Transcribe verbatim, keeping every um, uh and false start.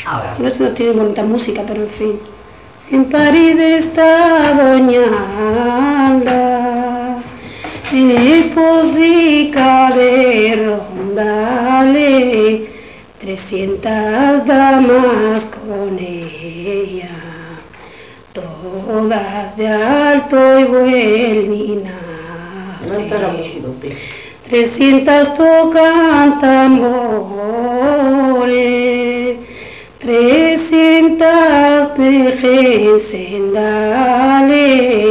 Ahora. No sé, no tiene bonita música, pero en fin. En París está Doña Alda, esposica de rondales, trescientas damas con ella, todas de alto y buen linaje. Trescientas tocan tambores, trescientas tejen sendales,